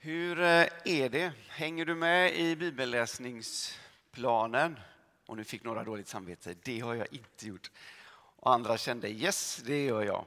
Hur är det? Hänger du med i bibelläsningsplanen? Och nu fick några dåligt samvete. Det har jag inte gjort. Och andra kände, yes, det gör jag.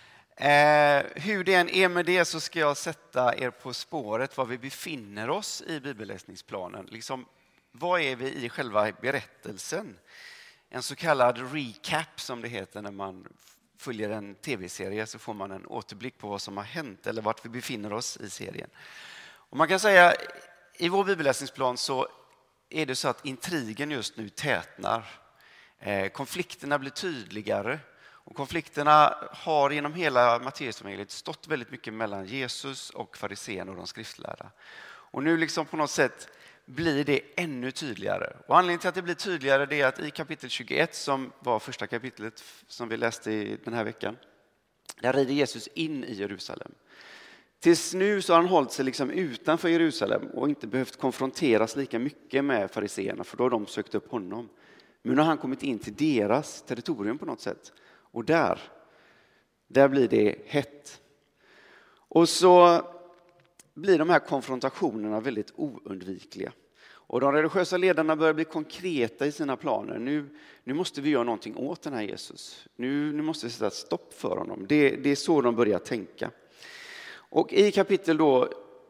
Hur det än är med det så ska jag sätta er på spåret var vi befinner oss i bibelläsningsplanen. Liksom, vad är vi i själva berättelsen? En så kallad recap som det heter när man följer en tv-serie, så får man en återblick på vad som har hänt eller vart vi befinner oss i serien. Och man kan säga i vår bibelläsningsplan så är det så att intrigen just nu tätnar. Konflikterna blir tydligare och konflikterna har genom hela Matteusevangeliet stått väldigt mycket mellan Jesus och fariséerna och de skriftlärda. Och nu liksom på något sätt blir det ännu tydligare. Och anledningen till att det blir tydligare är att i kapitel 21 som var första kapitlet som vi läste i den här veckan, där rider Jesus in i Jerusalem. Tills nu så har han hållit sig liksom utanför Jerusalem och inte behövt konfronteras lika mycket med fariséerna, för då har de sökt upp honom. Men nu har han kommit in till deras territorium på något sätt. Och där blir det hett. Och så blir de här konfrontationerna väldigt oundvikliga. Och de religiösa ledarna börjar bli konkreta i sina planer. Nu måste vi göra någonting åt den här Jesus. Nu måste vi sätta stopp för honom. Det är så de börjar tänka. Och i kapitel då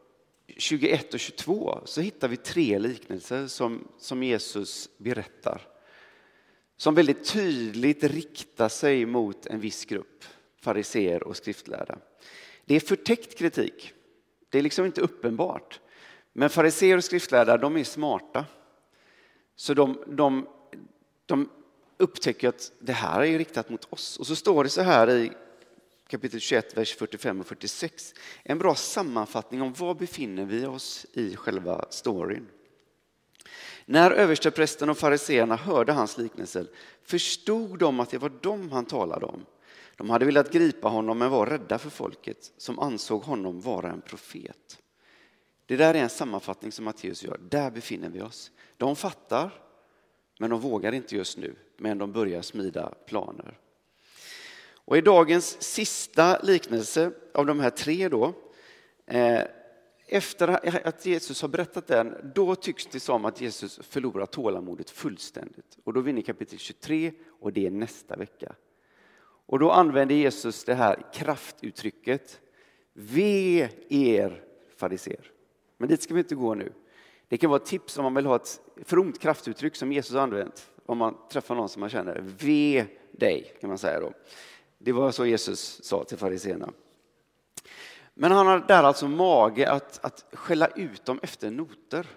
21 och 22 så hittar vi 3 liknelser som Jesus berättar. Som väldigt tydligt riktar sig mot en viss grupp, fariséer och skriftlärda. Det är förtäckt kritik. Det är liksom inte uppenbart. Men fariséer och skriftlärda, de är smarta. Så de upptäcker att det här är riktat mot oss. Och så står det så här i kapitel 21, vers 45 och 46. En bra sammanfattning om var befinner vi oss i själva storyn. När översteprästen och fariséerna hörde hans liknelser förstod de att det var dem han talade om. De hade velat gripa honom men var rädda för folket som ansåg honom vara en profet. Det där är en sammanfattning som Matteus gör. Där befinner vi oss. De fattar, men de vågar inte just nu. Men de börjar smida planer. Och i dagens sista liknelse av de här 3 då, efter att Jesus har berättat den, då tycks det som att Jesus förlorar tålamodet fullständigt. Och då vinner kapitel 23 och det är nästa vecka. Och då använder Jesus det här kraftuttrycket: ve er fariséer. Men dit ska vi inte gå nu. Det kan vara ett tips om man vill ha ett fromt kraftuttryck som Jesus har använt. Om man träffar någon som man känner, ve dig kan man säga då. Det var så Jesus sa till fariséerna. Men han har där alltså mage att skälla ut dem efter noter.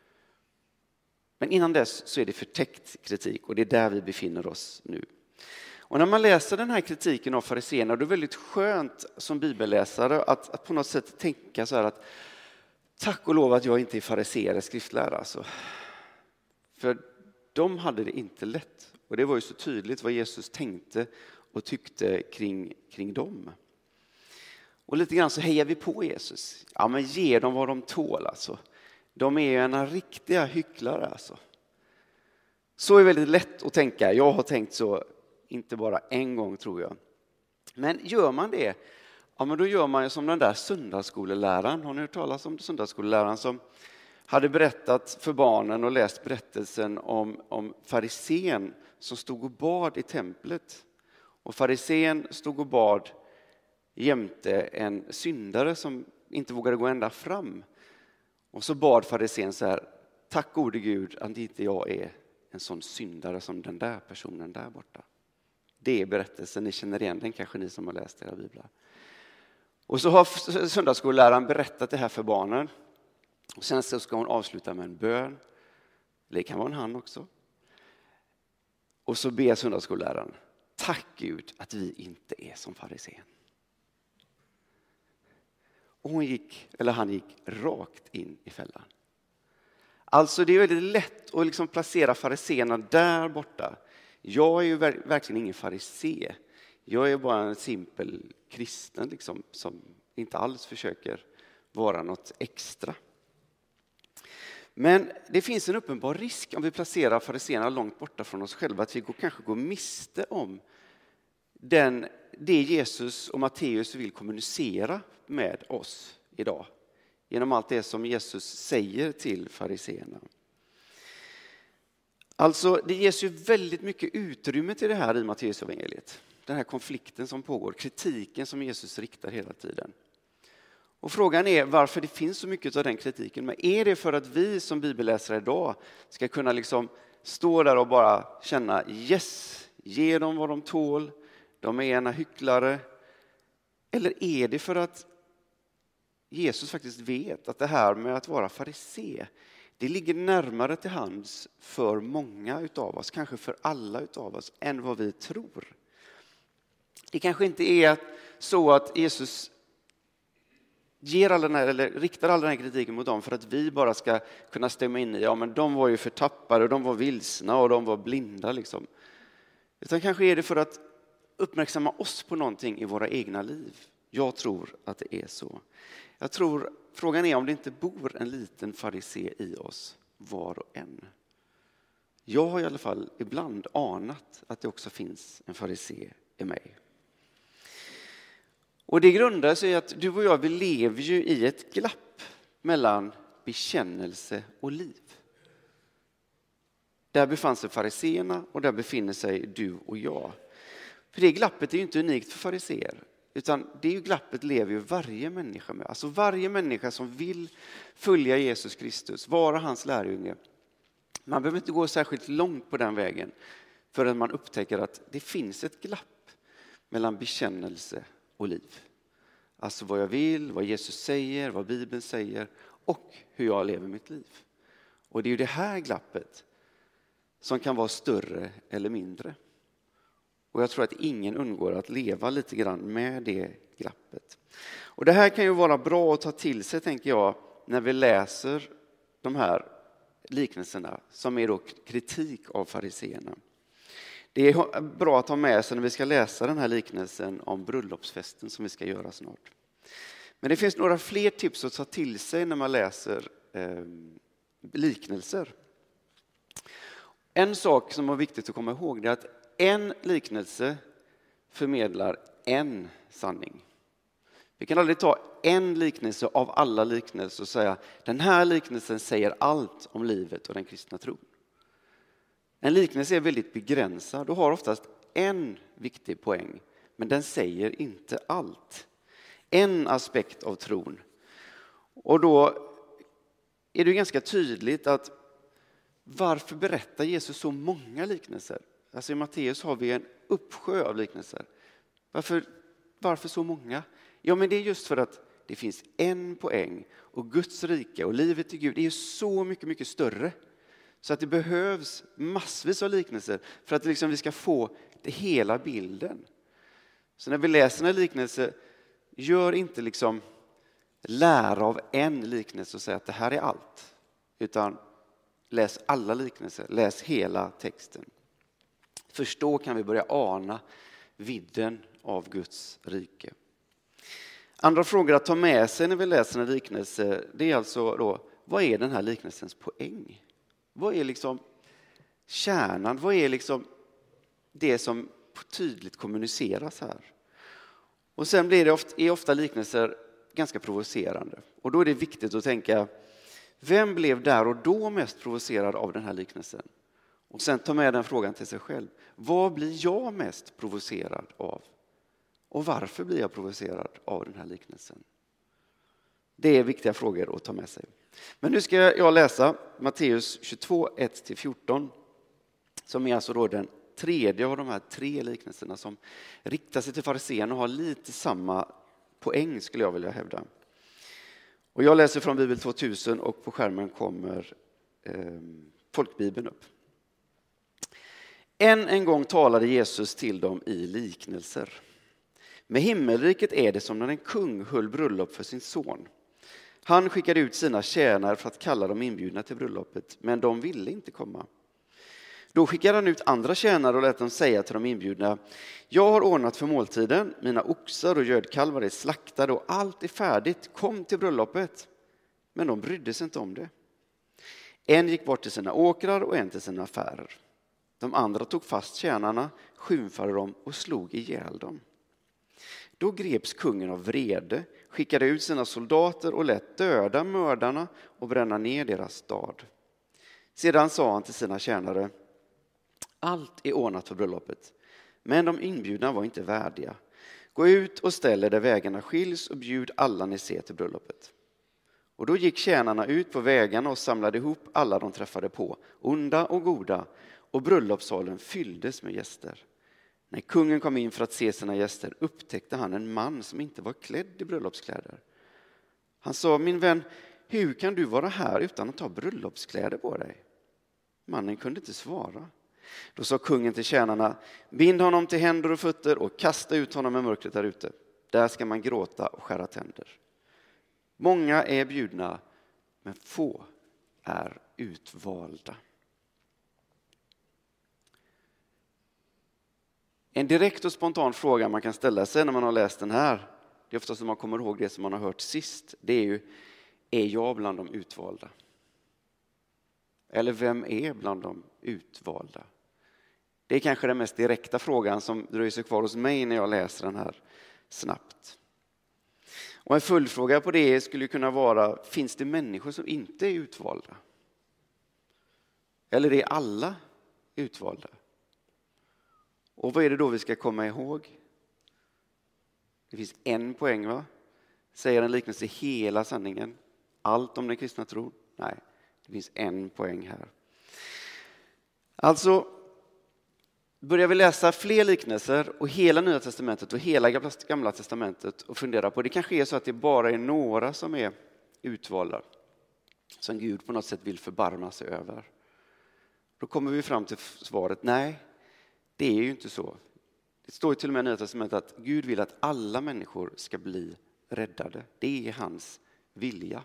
Men innan dess så är det förtäckt kritik och det är där vi befinner oss nu. Och när man läser den här kritiken av fariséerna, då är det väldigt skönt som bibelläsare att på något sätt tänka så här att tack och lov att jag inte är fariséer eller skriftlärare. Alltså. För de hade det inte lätt. Och det var ju så tydligt vad Jesus tänkte och tyckte kring dem. Och lite grann så hejar vi på Jesus. Ja, men ge dem vad de tål alltså. De är ju en riktiga hycklare alltså. Så är väldigt lätt att tänka. Jag har tänkt så inte bara en gång tror jag. Men gör man det, ja men då gör man ju som den där söndagsskoleläraren. Har ni hört talas om söndagsskoleläraren som hade berättat för barnen och läst berättelsen om farisén som stod och bad i templet. Och farisén stod och bad jämte en syndare som inte vågade gå ända fram. Och så bad farisén så här: tack gode Gud att inte jag är en sån syndare som den där personen där borta. Det är berättelsen, ni känner igen den kanske ni som har läst era biblar. Och så har söndagsskolläraren berättat det här för barnen. Och sen så ska hon avsluta med en bön. Det kan vara en han också. Och så ber söndagsskolläraren: tack Gud att vi inte är som farisén. Och han gick rakt in i fällan. Alltså det är väldigt lätt att liksom placera fariséerna där borta. Jag är ju verkligen ingen farisé. Jag är bara en simpel kristen liksom, som inte alls försöker vara något extra. Men det finns en uppenbar risk om vi placerar fariséerna långt borta från oss själva, att vi kanske går miste om det Jesus och Matteus vill kommunicera med oss idag genom allt det som Jesus säger till fariseerna. Alltså, det ges ju väldigt mycket utrymme till det här i Matteusevangeliet. Den här konflikten som pågår, kritiken som Jesus riktar hela tiden. Och frågan är varför det finns så mycket av den kritiken. Men är det för att vi som bibelläsare idag ska kunna liksom stå där och bara känna yes, ge dem vad de tål, de är ena hycklare. Eller är det för att Jesus faktiskt vet att det här med att vara farisé, det ligger närmare till hands för många utav oss, kanske för alla utav oss, än vad vi tror. Det kanske inte är så att Jesus ger all den här, eller riktar all den här kritiken mot dem för att vi bara ska kunna stämma in i, ja men de var ju förtappade och de var vilsna och de var blinda liksom. Utan kanske är det för att uppmärksamma oss på någonting i våra egna liv. Jag tror att det är så. Jag tror, frågan är om det inte bor en liten farisé i oss, var och en. Jag har i alla fall ibland anat att det också finns en farisé i mig. Och det grundar sig i att du och jag, vi lever ju i ett glapp mellan bekännelse och liv. Där befann sig fariséerna och där befinner sig du och jag. För det glappet är ju inte unikt för fariséer. Utan det är ju glappet lever ju varje människa med. Alltså varje människa som vill följa Jesus Kristus, vara hans lärjunge. Man behöver inte gå särskilt långt på den vägen förrän man upptäcker att det finns ett glapp mellan bekännelse och liv. Alltså vad jag vill, vad Jesus säger, vad Bibeln säger och hur jag lever mitt liv. Och det är ju det här glappet som kan vara större eller mindre. Och jag tror att ingen undgår att leva lite grann med det glappet. Och det här kan ju vara bra att ta till sig, tänker jag, när vi läser de här liknelserna som är då kritik av fariséerna. Det är bra att ha med sig när vi ska läsa den här liknelsen om bröllopsfesten som vi ska göra snart. Men det finns några fler tips att ta till sig när man läser liknelser. En sak som är viktigt att komma ihåg är att en liknelse förmedlar en sanning. Vi kan aldrig ta en liknelse av alla liknelser och säga den här liknelsen säger allt om livet och den kristna tron. En liknelse är väldigt begränsad och har oftast en viktig poäng, men den säger inte allt. En aspekt av tron. Och då är det ganska tydligt att varför berättar Jesus så många liknelser? Alltså i Matteus har vi en uppsjö av liknelser. Varför så många? Ja, men det är just för att det finns en poäng och Guds rike och livet i Gud är så mycket, mycket större. Så att det behövs massvis av liknelser för att liksom vi ska få det hela bilden. Så när vi läser en liknelse, gör inte liksom lära av en liknelse och säga att det här är allt. Utan läs alla liknelser, läs hela texten. Först då kan vi börja ana vidden av Guds rike. Andra frågor att ta med sig när vi läser en liknelse, det är alltså då, vad är den här liknelsens poäng? Vad är liksom kärnan? Vad är liksom det som tydligt kommuniceras här? Och sen blir det ofta liknelser ganska provocerande. Och då är det viktigt att tänka, vem blev där och då mest provocerad av den här liknelsen? Och sen ta med den frågan till sig själv. Vad blir jag mest provocerad av? Och varför blir jag provocerad av den här liknelsen? Det är viktiga frågor att ta med sig. Men nu ska jag läsa Matteus 22, 1-14. Som är alltså då den tredje av de här 3 liknelserna som riktar sig till fariséerna och har lite samma poäng skulle jag vilja hävda. Och jag läser från Bibel 2000 och på skärmen kommer folkbibeln upp. En gång talade Jesus till dem i liknelser. Med himmelriket är det som när en kung höll bröllop för sin son. Han skickade ut sina tjänare för att kalla dem inbjudna till bröllopet, men de ville inte komma. Då skickade han ut andra tjänare och lät dem säga till de inbjudna: jag har ordnat för måltiden, mina oxar och gödkalvar är slaktade och allt är färdigt, kom till bröllopet. Men de brydde sig inte om det. En gick bort till sina åkrar och en till sina affärer. De andra tog fast tjänarna, skymfade dem och slog ihjäl dem. Då greps kungen av vrede, skickade ut sina soldater och lät döda mördarna och bränna ner deras stad. Sedan sa han till sina tjänare: allt är ordnat för bröllopet, men de inbjudna var inte värdiga. Gå ut och ställ er där vägarna skiljs och bjud alla ni ser till bröllopet. Och då gick tjänarna ut på vägarna och samlade ihop alla de träffade på, onda och goda, och bröllopssalen fylldes med gäster. När kungen kom in för att se sina gäster upptäckte han en man som inte var klädd i bröllopskläder. Han sa: min vän, hur kan du vara här utan att ha bröllopskläder på dig? Mannen kunde inte svara. Då sa kungen till tjänarna: bind honom till händer och fötter och kasta ut honom i mörkret där ute. Där ska man gråta och skära tänder. Många är bjudna, men få är utvalda. En direkt och spontan fråga man kan ställa sig när man har läst den här, det är ofta som man kommer ihåg det som man har hört sist, det är ju: är jag bland de utvalda? Eller vem är bland de utvalda? Det är kanske den mest direkta frågan som dröjer sig kvar hos mig när jag läser den här snabbt. Och en följdfråga på det skulle kunna vara: finns det människor som inte är utvalda? Eller är alla utvalda? Och vad är det då vi ska komma ihåg? Det finns en poäng, va? Säger en liknelse hela sanningen? Allt om den kristna tron? Nej, det finns en poäng här. Alltså, börjar vi läsa fler liknelser och hela Nya testamentet och hela Gamla testamentet och fundera på, det kanske är så att det bara är några som är utvalda, som Gud på något sätt vill förbarma sig över. Då kommer vi fram till svaret: nej, det är ju inte så. Det står till och med i Nya testamentet att Gud vill att alla människor ska bli räddade. Det är hans vilja.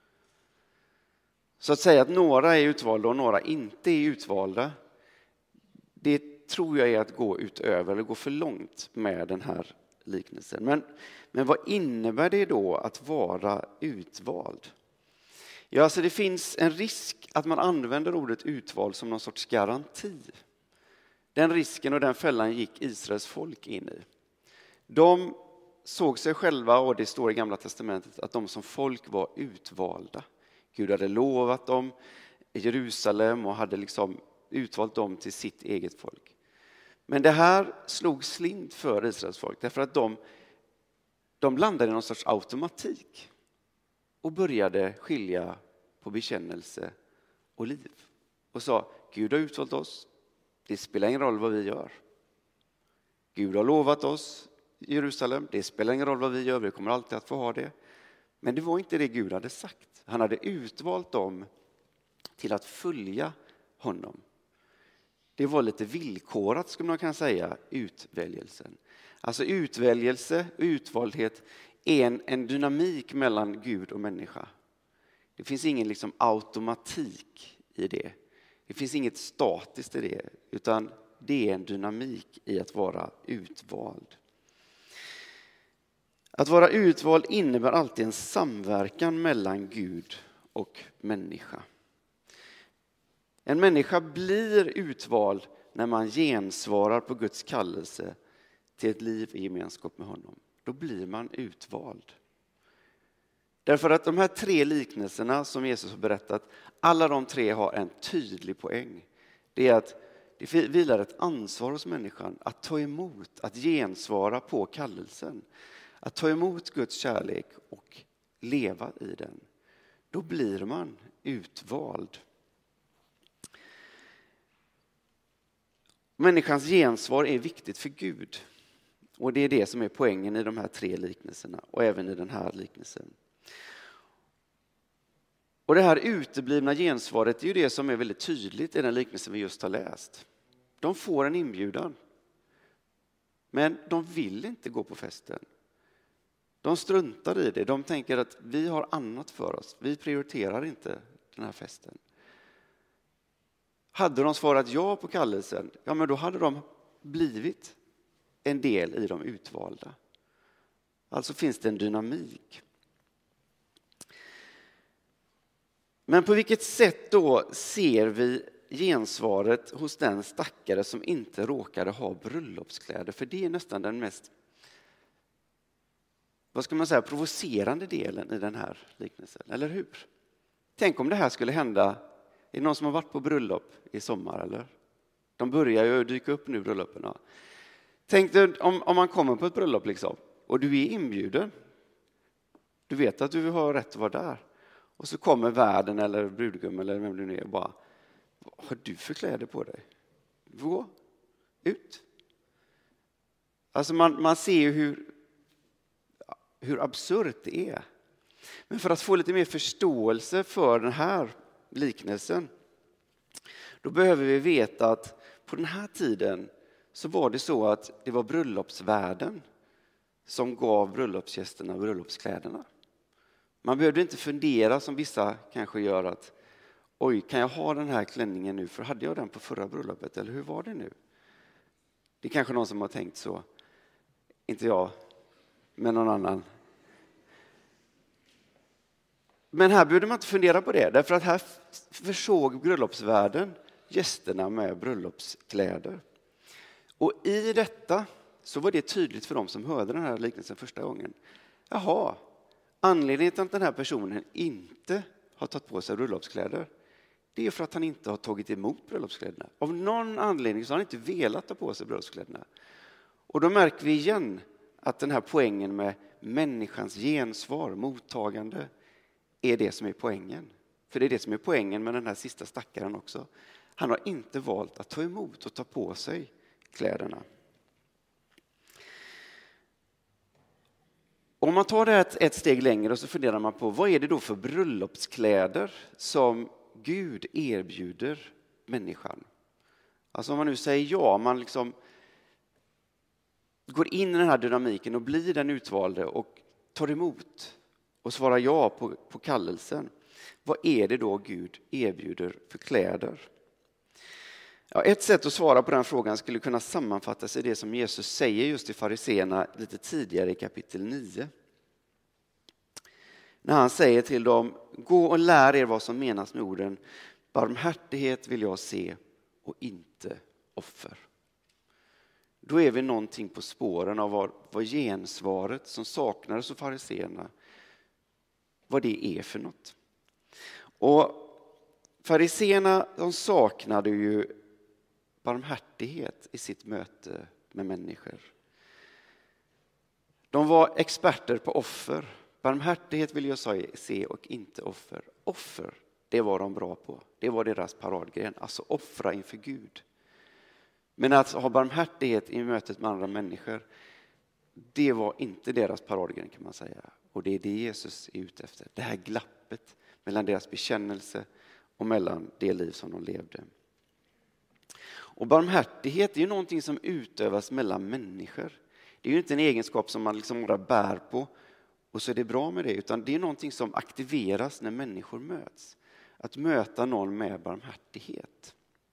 Så att säga att några är utvalda och några inte är utvalda, det tror jag är att gå utöver eller gå för långt med den här liknelsen. Men vad innebär det då att vara utvald? Ja, alltså det finns en risk att man använder ordet utvald som någon sorts garanti. Den risken och den fällan gick Israels folk in i. De såg sig själva, och det står i Gamla testamentet, att de som folk var utvalda. Gud hade lovat dem i Jerusalem och hade liksom utvalt dem till sitt eget folk. Men det här slog slint för Israels folk, därför att de landade i någon sorts automatik och började skilja på bekännelse och liv. Och sa: Gud har utvalt oss, det spelar ingen roll vad vi gör. Gud har lovat oss i Jerusalem, det spelar ingen roll vad vi gör, vi kommer alltid att få ha det. Men det var inte det Gud hade sagt. Han hade utvalt dem till att följa honom. Det var lite villkorat, skulle man kunna säga, utväljelsen. Alltså utväljelse och utvaldhet är en dynamik mellan Gud och människa. Det finns ingen liksom automatik i det. Det finns inget statiskt i det, utan det är en dynamik i att vara utvald. Att vara utvald innebär alltid en samverkan mellan Gud och människa. En människa blir utvald när man gensvarar på Guds kallelse till ett liv i gemenskap med honom. Då blir man utvald. Därför att de här 3 liknelserna som Jesus har berättat, alla de 3 har en tydlig poäng. Det är att det vilar ett ansvar hos människan att ta emot, att gensvara på kallelsen. Att ta emot Guds kärlek och leva i den. Då blir man utvald. Människans gensvar är viktigt för Gud. Och det är det som är poängen i de här 3 liknelserna och även i den här liknelsen. Och det här uteblivna gensvaret är ju det som är väldigt tydligt i den liknelsen vi just har läst. De får en inbjudan. Men de vill inte gå på festen. De struntar i det. De tänker att vi har annat för oss. Vi prioriterar inte den här festen. Hade de svarat ja på kallelsen, ja men då hade de blivit en del i de utvalda. Alltså finns det en dynamik. Men på vilket sätt då ser vi gensvaret hos den stackare som inte råkade ha bröllopskläder? För det är nästan den mest vad ska man säga, provocerande delen i den här liknelsen, eller hur? Tänk om det här skulle hända. Är det någon som har varit på bröllop i sommar, eller? De börjar ju dyka upp nu, bröllopen. Tänk dig om man kommer på ett bröllop liksom, och du är inbjuden. Du vet att du har rätt att vara där. Och så kommer värden eller brudgum eller vem du nu är och bara, vad har du för kläder på dig? Gå ut. Alltså man ser ju hur absurt det är. Men för att få lite mer förståelse för den här liknelsen, då behöver vi veta att på den här tiden så var det så att det var bröllopsvärden som gav bröllopsgästerna bröllopskläderna. Man behövde inte fundera som vissa kanske gör att oj, kan jag ha den här klänningen nu? För hade jag den på förra bröllopet? Eller hur var det nu? Det är kanske någon som har tänkt så. Inte jag, men någon annan. Men här behövde man inte fundera på det. Därför att här försåg bröllopsvärden gästerna med bröllopskläder. Och i detta så var det tydligt för dem som hörde den här liknelsen första gången. Jaha, anledningen till att den här personen inte har tagit på sig bröllopskläder, det är för att han inte har tagit emot bröllopskläderna. Av någon anledning så har han inte velat ta på sig bröllopskläderna. Och då märker vi igen att den här poängen med människans gensvar, mottagande, är det som är poängen. För det är det som är poängen med den här sista stackaren också. Han har inte valt att ta emot och ta på sig kläderna. Om man tar det ett steg längre och så funderar man på vad är det då för bröllopskläder som Gud erbjuder människan. Alltså om man nu säger ja, man liksom går in i den här dynamiken och blir den utvalde och tar emot och svarar ja på kallelsen. Vad är det då Gud erbjuder för kläder? Ja, ett sätt att svara på den frågan skulle kunna sammanfattas i det som Jesus säger just till fariseerna lite tidigare i kapitel 9. När han säger till dem, gå och lär er vad som menas med orden, barmhärtighet vill jag se och inte offer. Då är vi någonting på spåren av vad gensvaret som saknades av fariseerna, vad det är för något. Och fariseerna, de saknade ju barmhärtighet i sitt möte med människor. De var experter på offer. Barmhärtighet vill jag se och inte offer. Offer, det var de bra på. Det var deras paradgren. Alltså offra inför Gud. Men att ha barmhärtighet i mötet med andra människor, det var inte deras paradgren kan man säga. Och det är det Jesus är ute efter. Det här glappet mellan deras bekännelse och mellan det liv som de levde. Och barmhärtighet är ju någonting som utövas mellan människor. Det är ju inte en egenskap som man liksom bara bär på och så är det bra med det. Utan det är någonting som aktiveras när människor möts. Att möta någon med barmhärtighet.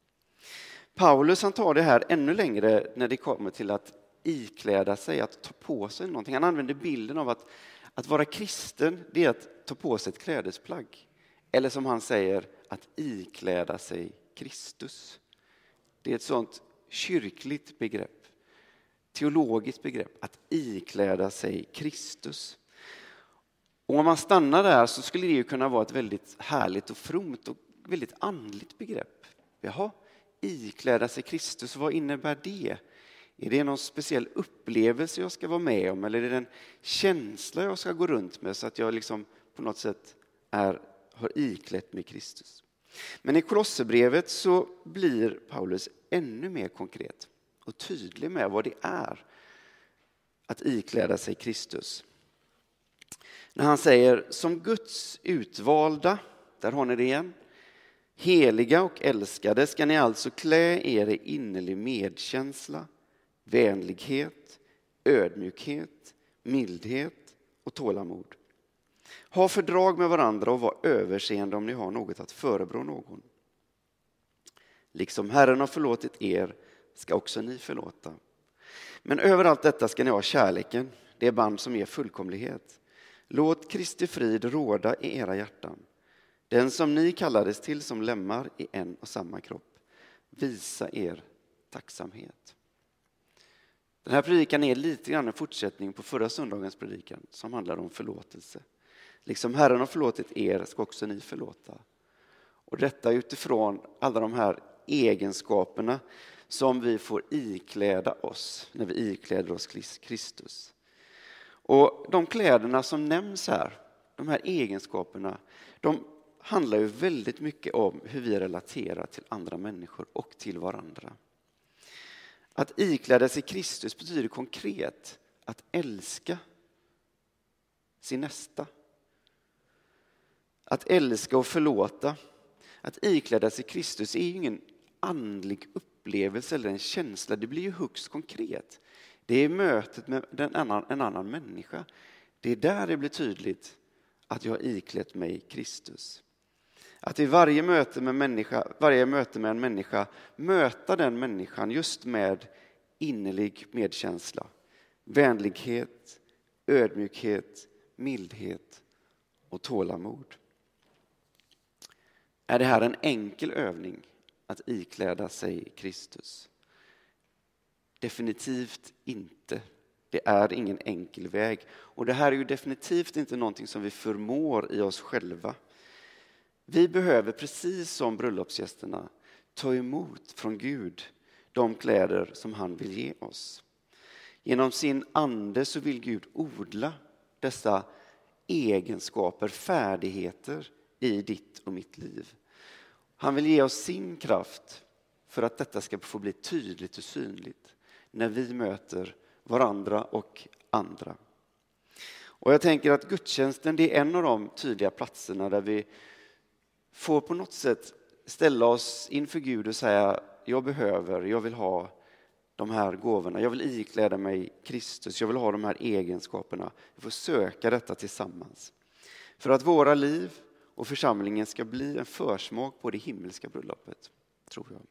Paulus han tar det här ännu längre när det kommer till att ikläda sig, att ta på sig någonting. Han använder bilden av att vara kristen, det är att ta på sig ett klädesplagg. Eller som han säger, att ikläda sig Kristus. Det är ett sånt kyrkligt begrepp, teologiskt begrepp, att ikläda sig Kristus. Och om man stannar där så skulle det ju kunna vara ett väldigt härligt och fromt och väldigt andligt begrepp. Jaha, ikläda sig Kristus, vad innebär det? Är det någon speciell upplevelse jag ska vara med om eller är det en känsla jag ska gå runt med så att jag liksom på något sätt har iklätt mig Kristus? Men i Kolosserbrevet så blir Paulus ännu mer konkret och tydlig med vad det är att ikläda sig Kristus. När han säger som Guds utvalda, där har ni det igen, heliga och älskade ska ni alltså klä er i innerlig medkänsla, vänlighet, ödmjukhet, mildhet och tålamod. Ha fördrag med varandra och var överseende om ni har något att förebrå någon. Liksom Herren har förlåtit er ska också ni förlåta. Men över allt detta ska ni ha kärleken, det band som ger fullkomlighet. Låt Kristi frid råda i era hjärtan. Den som ni kallades till som lemmar i en och samma kropp. Visa er tacksamhet. Den här predikan är lite grann en fortsättning på förra söndagens predikan som handlar om förlåtelse. Liksom Herren har förlåtit er ska också ni förlåta. Och detta utifrån alla de här egenskaperna som vi får ikläda oss när vi ikläder oss Kristus. Och de kläderna som nämns här, de här egenskaperna, de handlar ju väldigt mycket om hur vi relaterar till andra människor och till varandra. Att ikläda sig Kristus betyder konkret att älska sin nästa. Att älska och förlåta. Att ikläda sig Kristus är ju ingen andlig upplevelse eller en känsla. Det blir ju högst konkret. Det är mötet med en annan människa. Det är där det blir tydligt att jag har iklätt mig Kristus. Att i varje möte med en människa möta den människan just med innerlig medkänsla, vänlighet, ödmjukhet, mildhet och tålamod. Är det här en enkel övning att ikläda sig Kristus? Definitivt inte. Det är ingen enkel väg. Och det här är ju definitivt inte någonting som vi förmår i oss själva. Vi behöver precis som bröllopsgästerna ta emot från Gud de kläder som han vill ge oss. Genom sin ande så vill Gud odla dessa egenskaper, färdigheter i ditt och mitt liv. Han vill ge oss sin kraft för att detta ska få bli tydligt och synligt när vi möter varandra och andra. Och jag tänker att gudstjänsten, det är en av de tydliga platserna där vi får på något sätt ställa oss inför Gud och säga: jag vill ha de här gåvorna, jag vill ikläda mig Kristus, jag vill ha de här egenskaperna. Vi får söka detta tillsammans. För att våra liv och församlingen ska bli en försmak på det himmelska bröllopet, tror jag.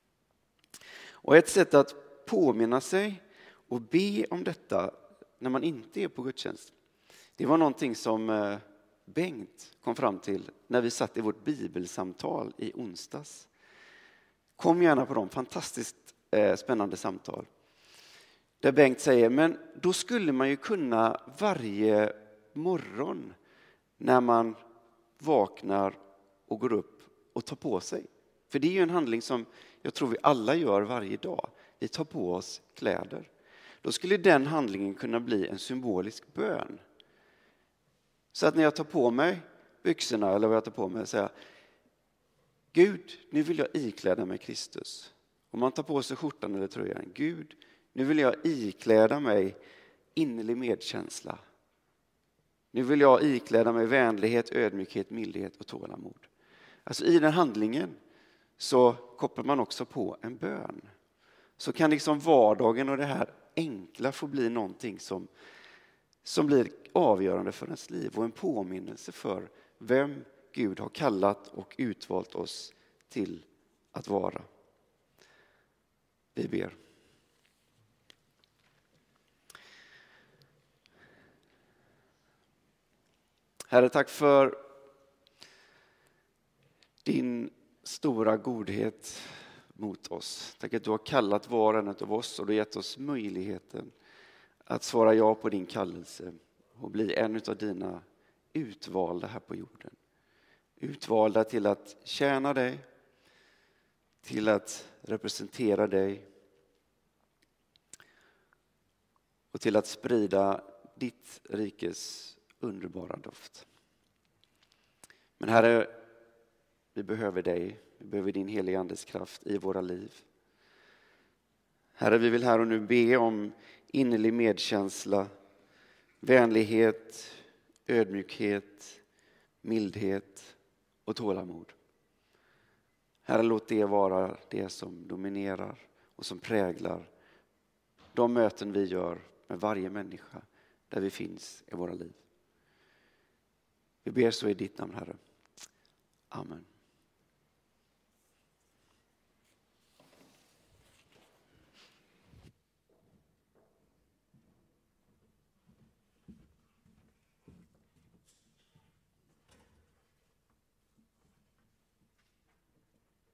Och ett sätt att påminna sig och be om detta när man inte är på gudstjänst, det var någonting som Bengt kom fram till när vi satt i vårt bibelsamtal i onsdags. Kom gärna på de fantastiskt spännande samtal. Där Bengt säger, men då skulle man ju kunna varje morgon när man vaknar och går upp och tar på sig. För det är ju en handling som jag tror vi alla gör varje dag. Vi tar på oss kläder. Då skulle den handlingen kunna bli en symbolisk bön. Så att när jag tar på mig byxorna eller vad jag tar på mig, säger Gud, nu vill jag ikläda mig Kristus. Om man tar på sig skjortan eller tröjan, Gud, nu vill jag ikläda mig innerlig medkänsla. Nu vill jag ikläda mig vänlighet, ödmjukhet, mildhet och tålamod. Alltså i den handlingen så kopplar man också på en bön. Så kan liksom vardagen och det här enkla få bli någonting som blir avgörande för ens liv och en påminnelse för vem Gud har kallat och utvalt oss till att vara. Vi ber. Herre, tack för din stora godhet mot oss. Tack att du har kallat var och en av oss och du har gett oss möjligheten att svara ja på din kallelse och bli en av dina utvalda här på jorden. Utvalda till att tjäna dig, till att representera dig och till att sprida ditt rikes underbara doft. Men Herre, vi behöver dig. Vi behöver din heliga andes kraft i våra liv. Herre, vi vill här och nu be om innerlig medkänsla, vänlighet, ödmjukhet, mildhet och tålamod. Herre, låt det vara det som dominerar och som präglar de möten vi gör med varje människa där vi finns i våra liv. Vi ber så i ditt namn, Herre. Amen.